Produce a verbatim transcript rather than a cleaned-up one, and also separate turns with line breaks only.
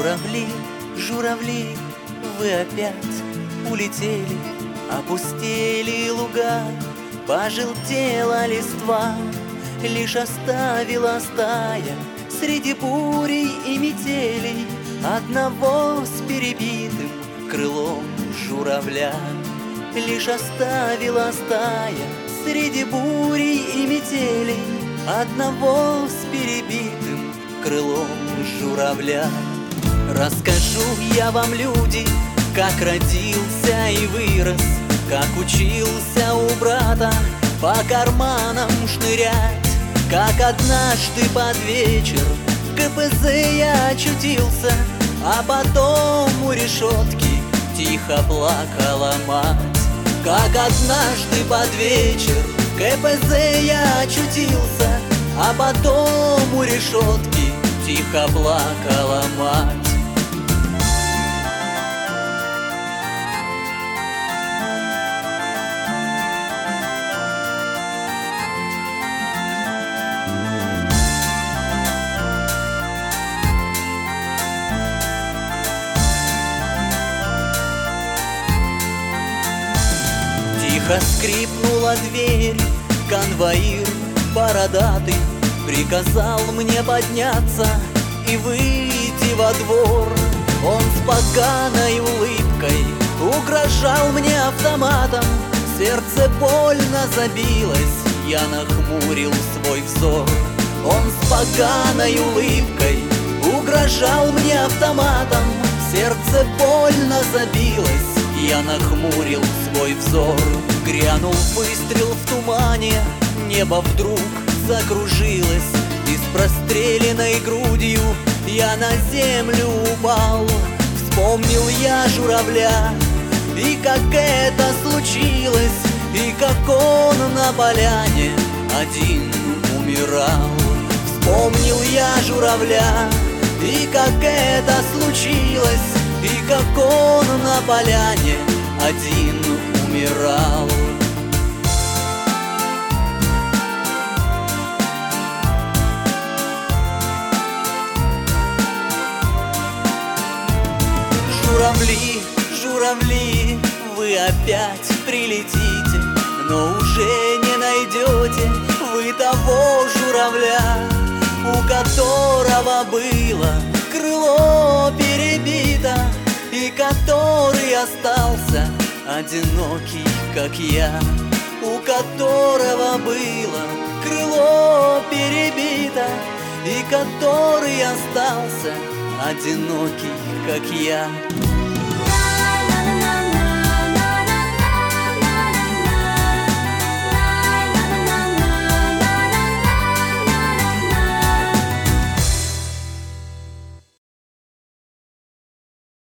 Журавли, журавли, вы опять улетели, опустели луга, пожелтела листва, лишь оставила стая среди бурей и метелей одного с перебитым крылом журавля. Лишь оставила стая среди бурей и метелей одного с перебитым крылом журавля. Расскажу я вам, люди, как родился и вырос, как учился у брата по карманам шнырять, как однажды под вечер в ка пэ зэ я очутился, а потом у решетки тихо плакала мать. Как однажды под вечер в ка пэ зэ я очутился, а потом у решетки тихо плакала мать. Тихо скрипнула дверь, конвоир бородатый приказал мне подняться и выйти во двор. Он с поганой улыбкой угрожал мне автоматом, сердце больно забилось, я нахмурил свой взор. Он с поганой улыбкой угрожал мне автоматом, сердце больно забилось, я нахмурил свой взор. Грянул выстрел в тумане, небо вдруг закружилось, и с простреленной грудью я на землю упал. Вспомнил я журавля, и как это случилось, и как он на поляне один умирал. Вспомнил я журавля, и как это случилось, и как он на поляне один умирал. Журавли, журавли, вы опять прилетите, но уже не найдете вы того журавля, у которого было крыло перебито, и который остался одинокий, как я, у которого было крыло перебито, и который остался одинокий, как я.